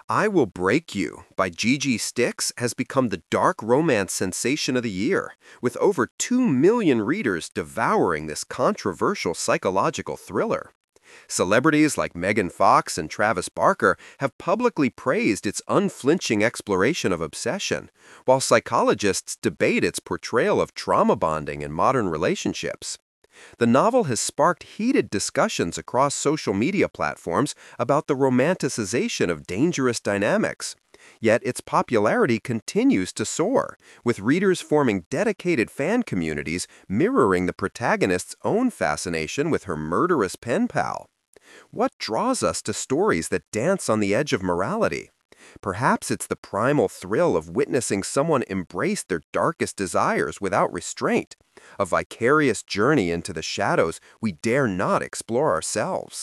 I Will Break You by Gigi Styx has become the dark romance sensation of the year, with over 2 million readers devouring this controversial psychological thriller. Celebrities like Megan Fox and Travis Barker have publicly praised its unflinching exploration of obsession, while psychologists debate its portrayal of trauma bonding in modern relationships. The novel has sparked heated discussions across social media platforms about the romanticization of dangerous dynamics. Yet its popularity continues to soar, with readers forming dedicated fan communities mirroring the protagonist's own fascination with her murderous pen pal. What draws us to stories that dance on the edge of morality? Perhaps it's the primal thrill of witnessing someone embrace their darkest desires without restraint, a vicarious journey into the shadows we dare not explore ourselves.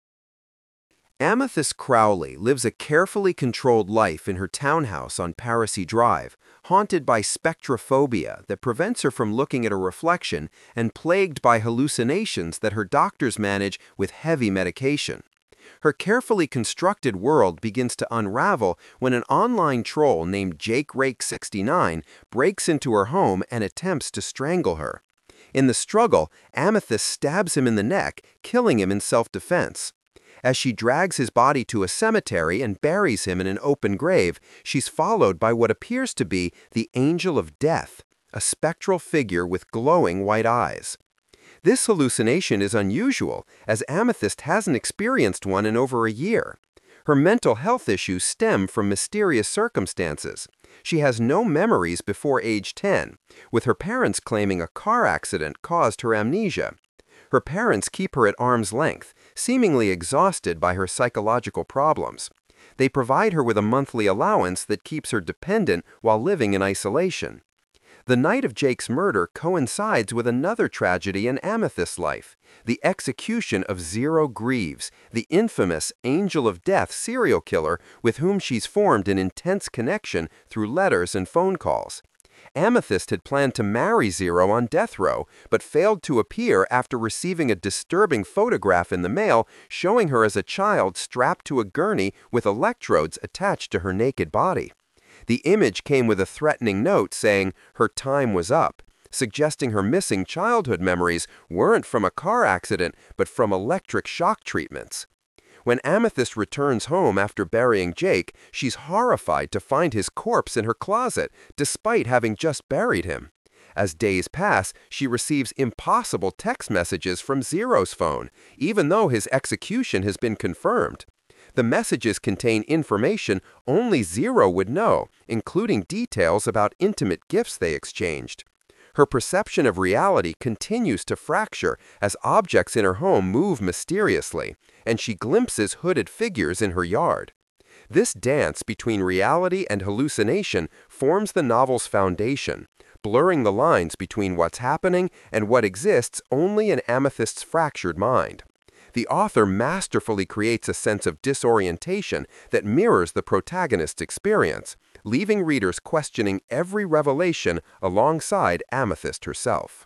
Amethyst Crowley lives a carefully controlled life in her townhouse on Parisi Drive, haunted by spectrophobia that prevents her from looking at her reflection and plagued by hallucinations that her doctors manage with heavy medication. Her carefully constructed world begins to unravel when an online troll named JakeRake69 breaks into her home and attempts to strangle her. In the struggle, Amethyst stabs him in the neck, killing him in self-defense. As she drags his body to a cemetery and buries him in an open grave, she's followed by what appears to be the Angel of Death, a spectral figure with glowing white eyes. This hallucination is unusual, as Amethyst hasn't experienced one in over a year. Her mental health issues stem from mysterious circumstances. She has no memories before age 10, with her parents claiming a car accident caused her amnesia. Her parents keep her at arm's length, seemingly exhausted by her psychological problems. They provide her with a monthly allowance that keeps her dependent while living in isolation. The night of Jake's murder coincides with another tragedy in Amethyst's life, the execution of Zero Greaves, the infamous Angel of Death serial killer with whom she's formed an intense connection through letters and phone calls. Amethyst had planned to marry Zero on death row, but failed to appear after receiving a disturbing photograph in the mail showing her as a child strapped to a gurney with electrodes attached to her naked body. The image came with a threatening note saying her time was up, suggesting her missing childhood memories weren't from a car accident but from electric shock treatments. When Amethyst returns home after burying Jake, she's horrified to find his corpse in her closet, despite having just buried him. As days pass, she receives impossible text messages from Zero's phone, even though his execution has been confirmed. The messages contain information only Zero would know, including details about intimate gifts they exchanged. Her perception of reality continues to fracture as objects in her home move mysteriously, and she glimpses hooded figures in her yard. This dance between reality and hallucination forms the novel's foundation, blurring the lines between what's happening and what exists only in Amethyst's fractured mind. The author masterfully creates a sense of disorientation that mirrors the protagonist's experience, leaving readers questioning every revelation alongside Amethyst herself.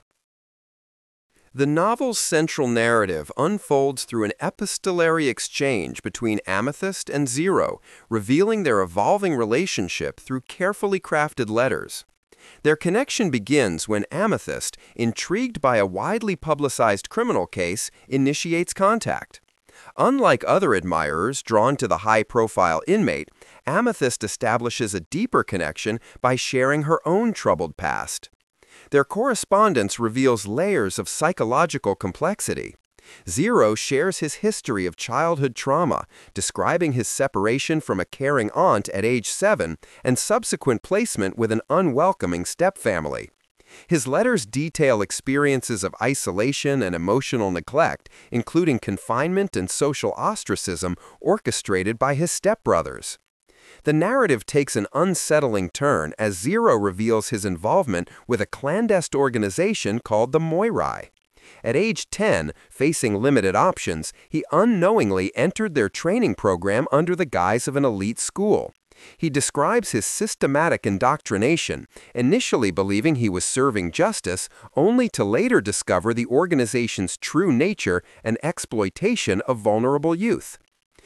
The novel's central narrative unfolds through an epistolary exchange between Amethyst and Zero, revealing their evolving relationship through carefully crafted letters. Their connection begins when Amethyst, intrigued by a widely publicized criminal case, initiates contact. Unlike other admirers drawn to the high-profile inmate, Amethyst establishes a deeper connection by sharing her own troubled past. Their correspondence reveals layers of psychological complexity. Zero shares his history of childhood trauma, describing his separation from a caring aunt at age 7 and subsequent placement with an unwelcoming stepfamily. His letters detail experiences of isolation and emotional neglect, including confinement and social ostracism orchestrated by his stepbrothers. The narrative takes an unsettling turn as Zero reveals his involvement with a clandestine organization called the Moirai. At age 10, facing limited options, he unknowingly entered their training program under the guise of an elite school. He describes his systematic indoctrination, initially believing he was serving justice, only to later discover the organization's true nature and exploitation of vulnerable youth.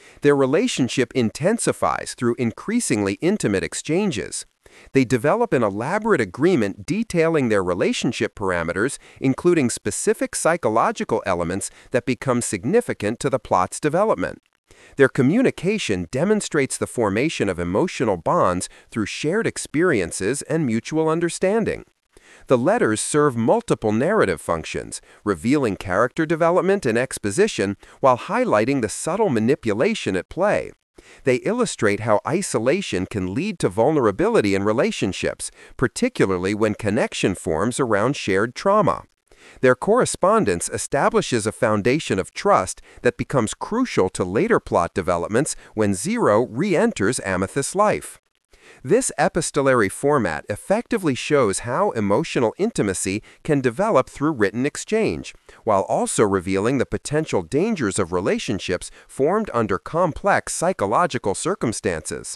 Their relationship intensifies through increasingly intimate exchanges. They develop an elaborate agreement detailing their relationship parameters, including specific psychological elements that become significant to the plot's development. Their communication demonstrates the formation of emotional bonds through shared experiences and mutual understanding. The letters serve multiple narrative functions, revealing character development and exposition while highlighting the subtle manipulation at play. They illustrate how isolation can lead to vulnerability in relationships, particularly when connection forms around shared trauma. Their correspondence establishes a foundation of trust that becomes crucial to later plot developments when Zero re-enters Amethyst's life. This epistolary format effectively shows how emotional intimacy can develop through written exchange, while also revealing the potential dangers of relationships formed under complex psychological circumstances.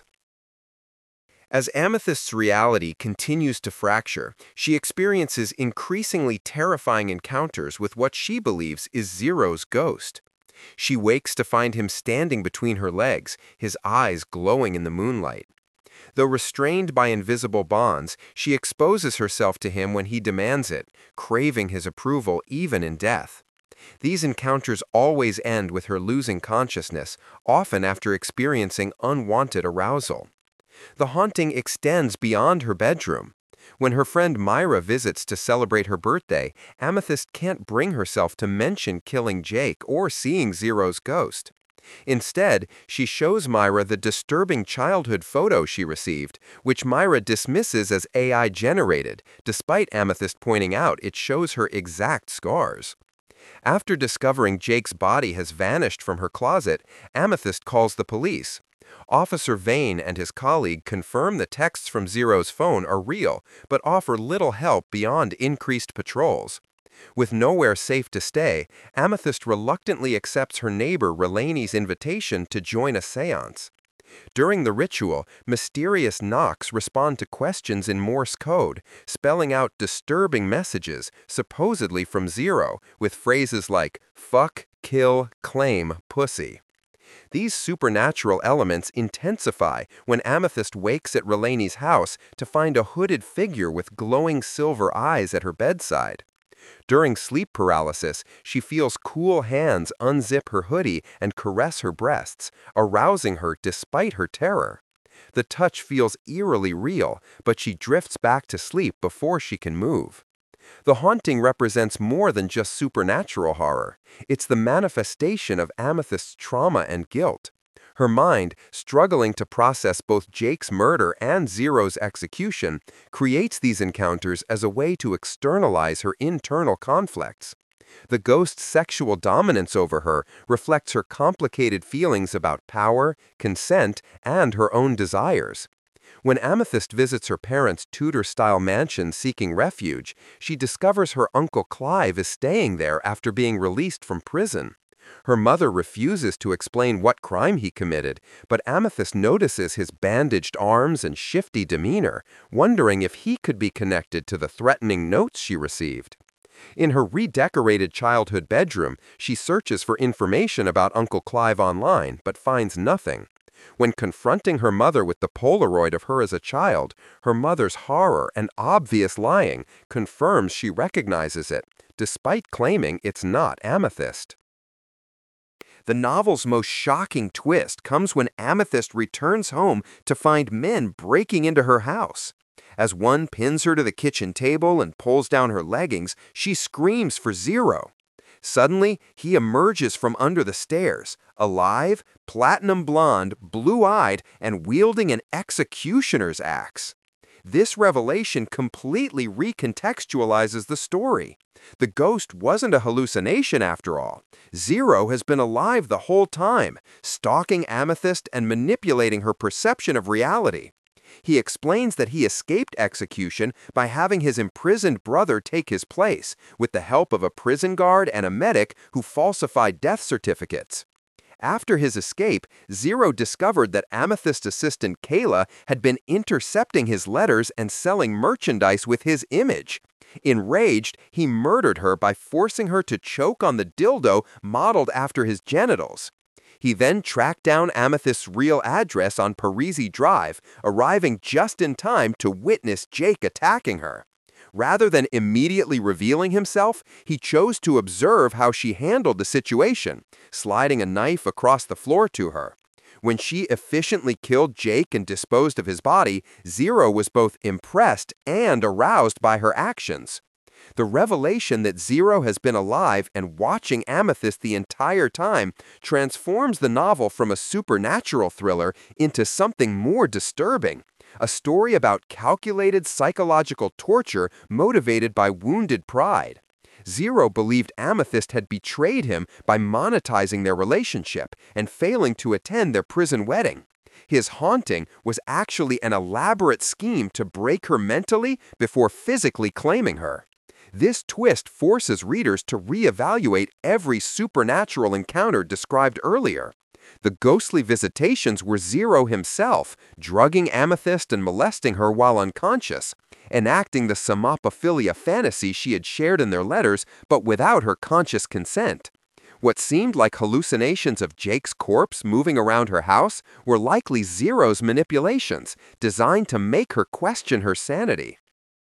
As Amethyst's reality continues to fracture, she experiences increasingly terrifying encounters with what she believes is Zero's ghost. She wakes to find him standing between her legs, his eyes glowing in the moonlight. Though restrained by invisible bonds, she exposes herself to him when he demands it, craving his approval even in death. These encounters always end with her losing consciousness, often after experiencing unwanted arousal. The haunting extends beyond her bedroom. When her friend Myra visits to celebrate her birthday, Amethyst can't bring herself to mention killing Jake or seeing Zero's ghost. Instead, she shows Myra the disturbing childhood photo she received, which Myra dismisses as AI-generated, despite Amethyst pointing out it shows her exact scars. After discovering Jake's body has vanished from her closet, Amethyst calls the police. Officer Vane and his colleague confirm the texts from Zero's phone are real, but offer little help beyond increased patrols. With nowhere safe to stay, Amethyst reluctantly accepts her neighbor Relanie's invitation to join a seance. During the ritual, mysterious knocks respond to questions in Morse code, spelling out disturbing messages, supposedly from Zero, with phrases like fuck, kill, claim, pussy. These supernatural elements intensify when Amethyst wakes at Relanie's house to find a hooded figure with glowing silver eyes at her bedside. During sleep paralysis, she feels cool hands unzip her hoodie and caress her breasts, arousing her despite her terror. The touch feels eerily real, but she drifts back to sleep before she can move. The haunting represents more than just supernatural horror. It's the manifestation of Amethyst's trauma and guilt. Her mind, struggling to process both Jake's murder and Zero's execution, creates these encounters as a way to externalize her internal conflicts. The ghost's sexual dominance over her reflects her complicated feelings about power, consent, and her own desires. When Amethyst visits her parents' Tudor-style mansion seeking refuge, she discovers her Uncle Clive is staying there after being released from prison. Her mother refuses to explain what crime he committed, but Amethyst notices his bandaged arms and shifty demeanor, wondering if he could be connected to the threatening notes she received. In her redecorated childhood bedroom, she searches for information about Uncle Clive online, but finds nothing. When confronting her mother with the Polaroid of her as a child, her mother's horror and obvious lying confirms she recognizes it, despite claiming it's not Amethyst. The novel's most shocking twist comes when Amethyst returns home to find men breaking into her house. As one pins her to the kitchen table and pulls down her leggings, she screams for Zero. Suddenly, he emerges from under the stairs, alive, platinum blonde, blue-eyed, and wielding an executioner's axe. This revelation completely recontextualizes the story. The ghost wasn't a hallucination after all. Zero has been alive the whole time, stalking Amethyst and manipulating her perception of reality. He explains that he escaped execution by having his imprisoned brother take his place, with the help of a prison guard and a medic who falsified death certificates. After his escape, Zero discovered that Amethyst assistant Kayla had been intercepting his letters and selling merchandise with his image. Enraged, he murdered her by forcing her to choke on the dildo modeled after his genitals. He then tracked down Amethyst's real address on Parisi Drive, arriving just in time to witness Jake attacking her. Rather than immediately revealing himself, he chose to observe how she handled the situation, sliding a knife across the floor to her. When she efficiently killed Jake and disposed of his body, Zero was both impressed and aroused by her actions. The revelation that Zero has been alive and watching Amethyst the entire time transforms the novel from a supernatural thriller into something more disturbing. A story about calculated psychological torture motivated by wounded pride. Zero believed Amethyst had betrayed him by monetizing their relationship and failing to attend their prison wedding. His haunting was actually an elaborate scheme to break her mentally before physically claiming her. This twist forces readers to reevaluate every supernatural encounter described earlier. The ghostly visitations were Zero himself, drugging Amethyst and molesting her while unconscious, enacting the somnopophilia fantasy she had shared in their letters, but without her conscious consent. What seemed like hallucinations of Jake's corpse moving around her house were likely Zero's manipulations, designed to make her question her sanity.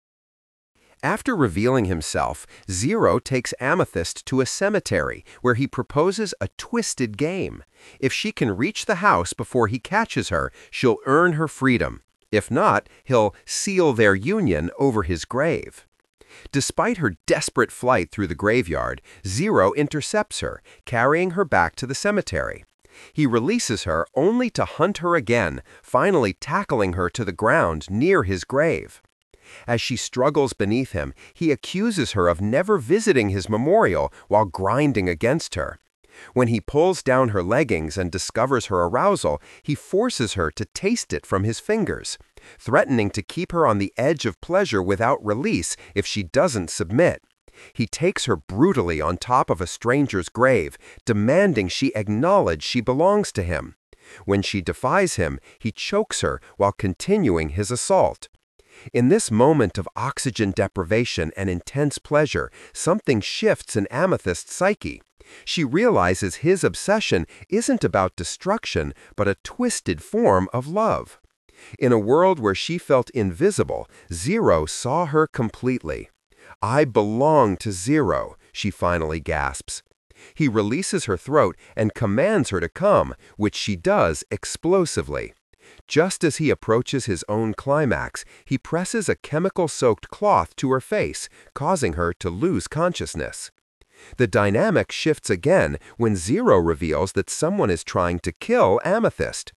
After revealing himself, Zero takes Amethyst to a cemetery where he proposes a twisted game. If she can reach the house before he catches her, she'll earn her freedom. If not, he'll seal their union over his grave. Despite her desperate flight through the graveyard, Zero intercepts her, carrying her back to the cemetery. He releases her only to hunt her again, finally tackling her to the ground near his grave. As she struggles beneath him, he accuses her of never visiting his memorial while grinding against her. When he pulls down her leggings and discovers her arousal, he forces her to taste it from his fingers, threatening to keep her on the edge of pleasure without release if she doesn't submit. He takes her brutally on top of a stranger's grave, demanding she acknowledge she belongs to him. When she defies him, he chokes her while continuing his assault. In this moment of oxygen deprivation and intense pleasure, something shifts in Amethyst's psyche. She realizes his obsession isn't about destruction, but a twisted form of love. In a world where she felt invisible, Zero saw her completely. "I belong to Zero," she finally gasps. He releases her throat and commands her to come, which she does explosively. Just as he approaches his own climax, he presses a chemical-soaked cloth to her face, causing her to lose consciousness. The dynamic shifts again when Zero reveals that someone is trying to kill Amethyst.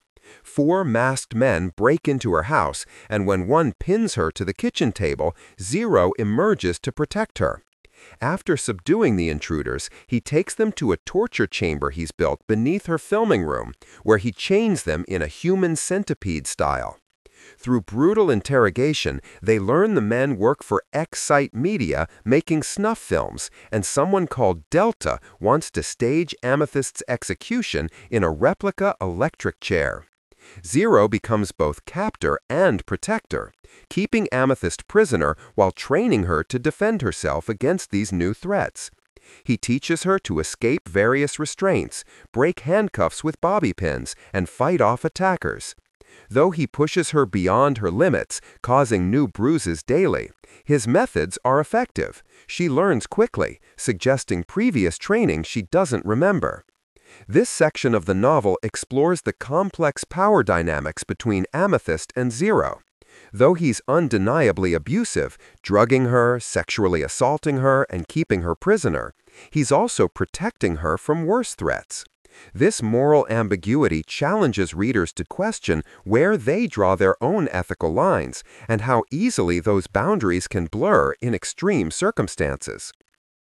4 masked men break into her house, and when one pins her to the kitchen table, Zero emerges to protect her. After subduing the intruders, he takes them to a torture chamber he's built beneath her filming room, where he chains them in a human centipede style. Through brutal interrogation, they learn the men work for Excite Media making snuff films, and someone called Delta wants to stage Amethyst's execution in a replica electric chair. Zero becomes both captor and protector, keeping Amethyst prisoner while training her to defend herself against these new threats. He teaches her to escape various restraints, break handcuffs with bobby pins, and fight off attackers. Though he pushes her beyond her limits, causing new bruises daily, his methods are effective. She learns quickly, suggesting previous training she doesn't remember. This section of the novel explores the complex power dynamics between Amethyst and Zero. Though he's undeniably abusive, drugging her, sexually assaulting her, and keeping her prisoner, he's also protecting her from worse threats. This moral ambiguity challenges readers to question where they draw their own ethical lines and how easily those boundaries can blur in extreme circumstances.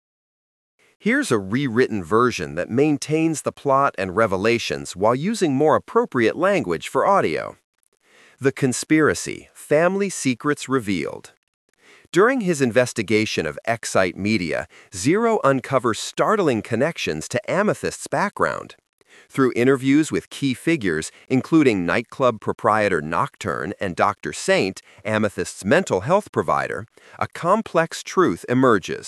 Here's a rewritten version that maintains the plot and revelations while using more appropriate language for audio. The Conspiracy: Family Secrets Revealed. During his investigation of Excite Media, Zero uncovers startling connections to Amethyst's background. Through interviews with key figures, including nightclub proprietor Nocturne and Dr. Saint, Amethyst's mental health provider, a complex truth emerges.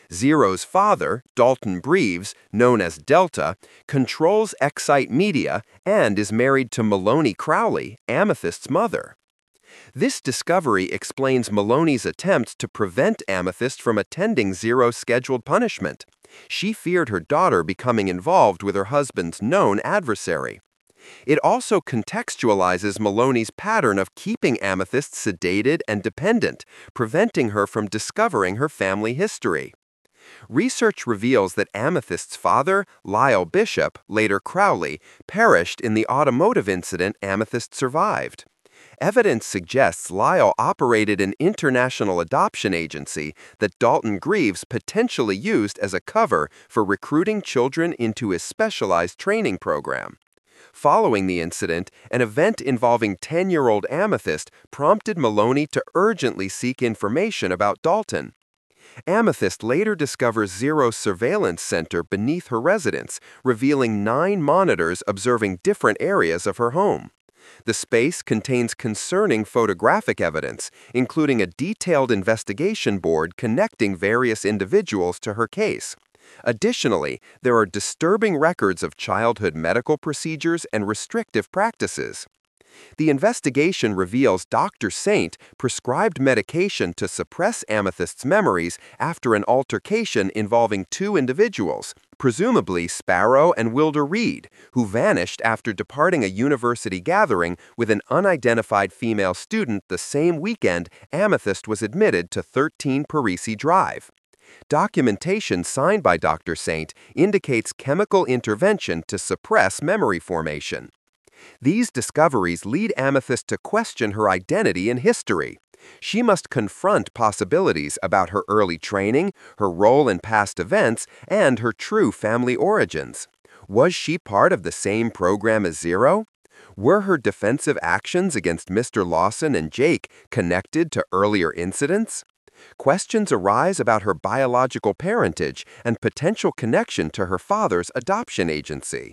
Zero's father, Dalton Greaves, known as Delta, controls Excite Media and is married to Maloney Crowley, Amethyst's mother. This discovery explains Maloney's attempt to prevent Amethyst from attending Zero's scheduled punishment. She feared her daughter becoming involved with her husband's known adversary. It also contextualizes Maloney's pattern of keeping Amethyst sedated and dependent, preventing her from discovering her family history. Research reveals that Amethyst's father, Lyle Bishop, later Crowley, perished in the automotive incident Amethyst survived. Evidence suggests Lyle operated an international adoption agency that Dalton Greaves potentially used as a cover for recruiting children into his specialized training program. Following the incident, an event involving 10-year-old Amethyst prompted Maloney to urgently seek information about Dalton. Amethyst later discovers Zero's surveillance center beneath her residence, revealing 9 monitors observing different areas of her home. The space contains concerning photographic evidence, including a detailed investigation board connecting various individuals to her case. Additionally, there are disturbing records of childhood medical procedures and restrictive practices. The investigation reveals Dr. Saint prescribed medication to suppress Amethyst's memories after an altercation involving 2 individuals, presumably Sparrow and Wilder Reed, who vanished after departing a university gathering with an unidentified female student the same weekend Amethyst was admitted to 13 Parisi Drive. Documentation signed by Dr. Saint indicates chemical intervention to suppress memory formation. These discoveries lead Amethyst to question her identity and history. She must confront possibilities about her early training, her role in past events, and her true family origins. Was she part of the same program as Zero? Were her defensive actions against Mr. Lawson and Jake connected to earlier incidents? Questions arise about her biological parentage and potential connection to her father's adoption agency.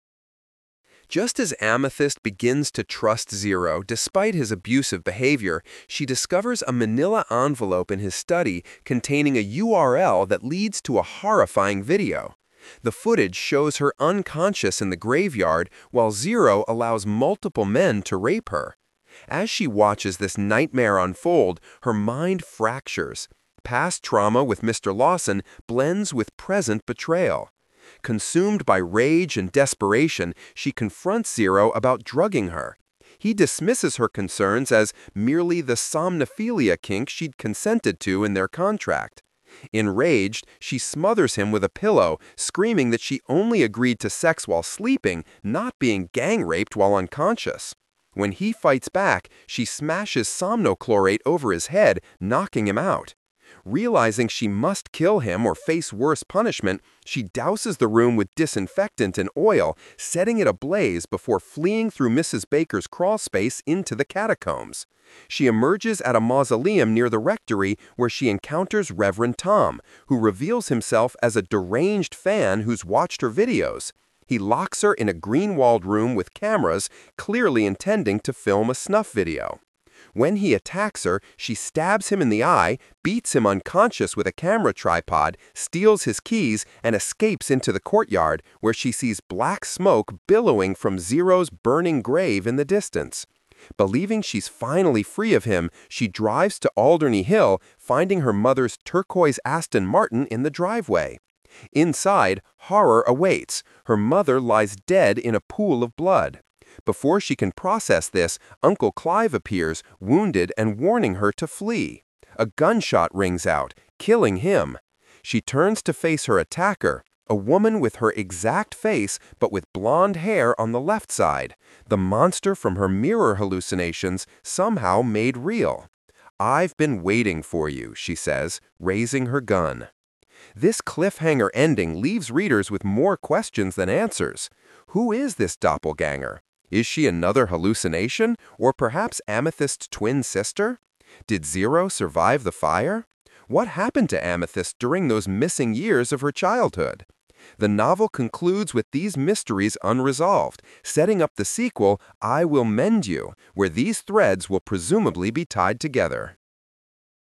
Just as Amethyst begins to trust Zero despite his abusive behavior, she discovers a manila envelope in his study containing a URL that leads to a horrifying video. The footage shows her unconscious in the graveyard while Zero allows multiple men to rape her. As she watches this nightmare unfold, her mind fractures. Past trauma with Mr. Lawson blends with present betrayal. Consumed by rage and desperation, she confronts Zero about drugging her. He dismisses her concerns as merely the somnophilia kink she'd consented to in their contract. Enraged, she smothers him with a pillow, screaming that she only agreed to sex while sleeping, not being gang-raped while unconscious. When he fights back, she smashes somnochlorate over his head, knocking him out. Realizing she must kill him or face worse punishment, she douses the room with disinfectant and oil, setting it ablaze before fleeing through Mrs. Baker's crawlspace into the catacombs. She emerges at a mausoleum near the rectory where she encounters Reverend Tom, who reveals himself as a deranged fan who's watched her videos. He locks her in a green-walled room with cameras, clearly intending to film a snuff video. When he attacks her, she stabs him in the eye, beats him unconscious with a camera tripod, steals his keys, and escapes into the courtyard, where she sees black smoke billowing from Zero's burning grave in the distance. Believing she's finally free of him, she drives to Alderney Hill, finding her mother's turquoise Aston Martin in the driveway. Inside, horror awaits. Her mother lies dead in a pool of blood. Before she can process this, Uncle Clive appears, wounded and warning her to flee. A gunshot rings out, killing him. She turns to face her attacker, a woman with her exact face but with blonde hair on the left side, the monster from her mirror hallucinations somehow made real. "I've been waiting for you," she says, raising her gun. This cliffhanger ending leaves readers with more questions than answers. Who is this doppelganger? Is she another hallucination, or perhaps Amethyst's twin sister? Did Zero survive the fire? What happened to Amethyst during those missing years of her childhood? The novel concludes with these mysteries unresolved, setting up the sequel, I Will Mend You, where these threads will presumably be tied together.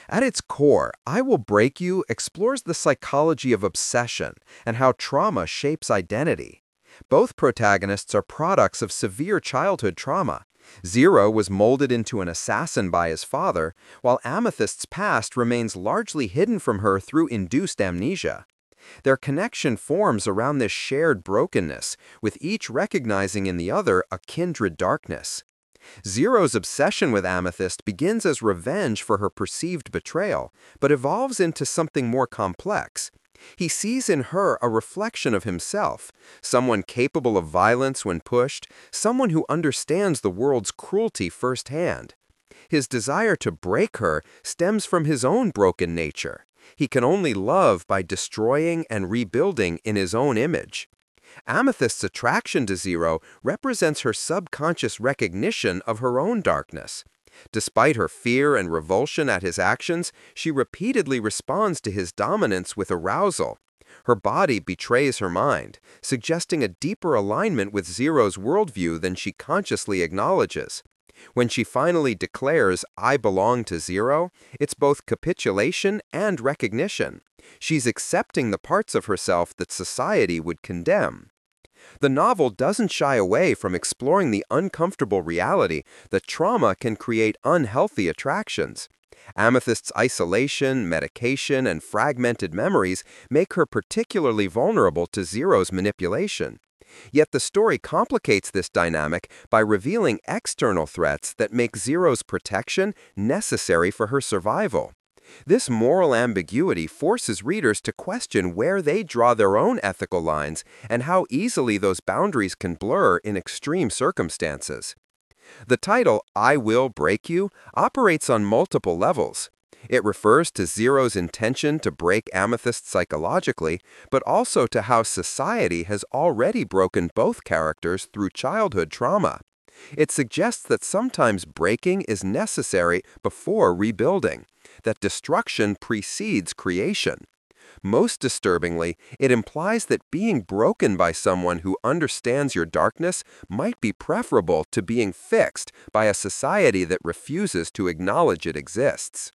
At its core, I Will Break You explores the psychology of obsession and how trauma shapes identity. Both protagonists are products of severe childhood trauma. Zero was molded into an assassin by his father, while Amethyst's past remains largely hidden from her through induced amnesia. Their connection forms around this shared brokenness, with each recognizing in the other a kindred darkness. Zero's obsession with Amethyst begins as revenge for her perceived betrayal, but evolves into something more complex. He sees in her a reflection of himself, someone capable of violence when pushed, someone who understands the world's cruelty firsthand. His desire to break her stems from his own broken nature. He can only love by destroying and rebuilding in his own image. Amethyst's attraction to Zero represents her subconscious recognition of her own darkness. Despite her fear and revulsion at his actions, she repeatedly responds to his dominance with arousal. Her body betrays her mind, suggesting a deeper alignment with Zero's worldview than she consciously acknowledges. When she finally declares, "I belong to Zero," it's both capitulation and recognition. She's accepting the parts of herself that society would condemn. The novel doesn't shy away from exploring the uncomfortable reality that trauma can create unhealthy attractions. Amethyst's isolation, medication, and fragmented memories make her particularly vulnerable to Zero's manipulation. Yet the story complicates this dynamic by revealing external threats that make Zero's protection necessary for her survival. This moral ambiguity forces readers to question where they draw their own ethical lines and how easily those boundaries can blur in extreme circumstances. The title, I Will Break You, operates on multiple levels. It refers to Zero's intention to break Amethyst psychologically, but also to how society has already broken both characters through childhood trauma. It suggests that sometimes breaking is necessary before rebuilding, that destruction precedes creation. Most disturbingly, it implies that being broken by someone who understands your darkness might be preferable to being fixed by a society that refuses to acknowledge it exists.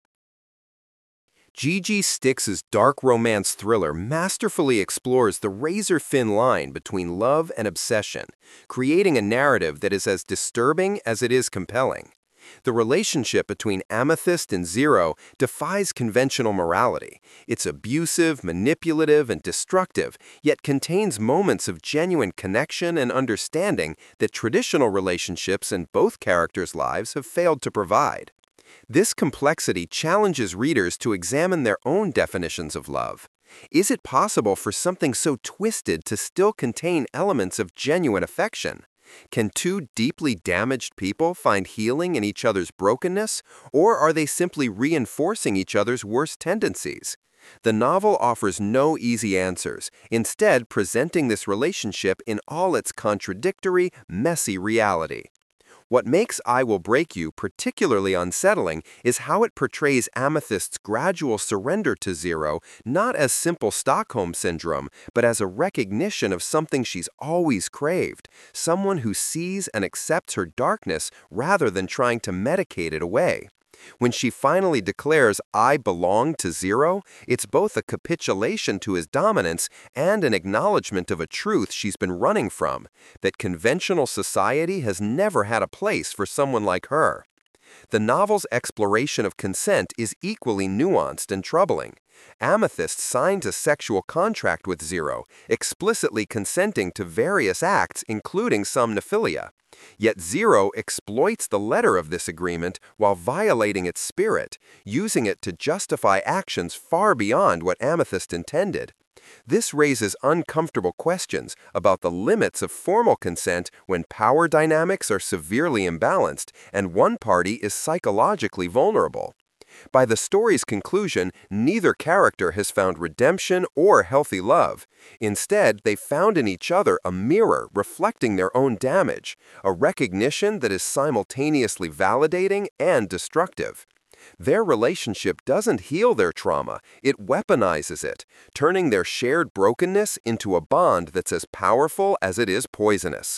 Gigi Styx's dark romance thriller masterfully explores the razor-thin line between love and obsession, creating a narrative that is as disturbing as it is compelling. The relationship between Amethyst and Zero defies conventional morality. It's abusive, manipulative, and destructive, yet contains moments of genuine connection and understanding that traditional relationships in both characters' lives have failed to provide. This complexity challenges readers to examine their own definitions of love. Is it possible for something so twisted to still contain elements of genuine affection? Can two deeply damaged people find healing in each other's brokenness, or are they simply reinforcing each other's worst tendencies? The novel offers no easy answers, instead presenting this relationship in all its contradictory, messy reality. What makes I Will Break You particularly unsettling is how it portrays Amethyst's gradual surrender to Zero not as simple Stockholm Syndrome, but as a recognition of something she's always craved, someone who sees and accepts her darkness rather than trying to medicate it away. When she finally declares, "I belong to Zero," it's both a capitulation to his dominance and an acknowledgement of a truth she's been running from, that conventional society has never had a place for someone like her. The novel's exploration of consent is equally nuanced and troubling. Amethyst signs a sexual contract with Zero, explicitly consenting to various acts, including somnophilia. Yet Zero exploits the letter of this agreement while violating its spirit, using it to justify actions far beyond what Amethyst intended. This raises uncomfortable questions about the limits of formal consent when power dynamics are severely imbalanced and one party is psychologically vulnerable. By the story's conclusion, neither character has found redemption or healthy love. Instead, they found in each other a mirror reflecting their own damage, a recognition that is simultaneously validating and destructive. Their relationship doesn't heal their trauma, it weaponizes it, turning their shared brokenness into a bond that's as powerful as it is poisonous.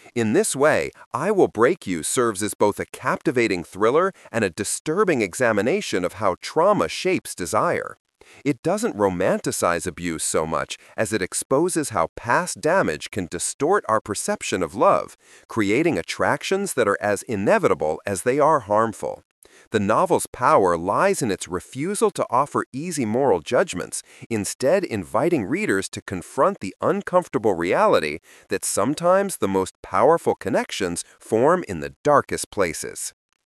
In this way, I Will Break You serves as both a captivating thriller and a disturbing examination of how trauma shapes desire. It doesn't romanticize abuse so much as it exposes how past damage can distort our perception of love, creating attractions that are as inevitable as they are harmful. The novel's power lies in its refusal to offer easy moral judgments, instead inviting readers to confront the uncomfortable reality that sometimes the most powerful connections form in the darkest places.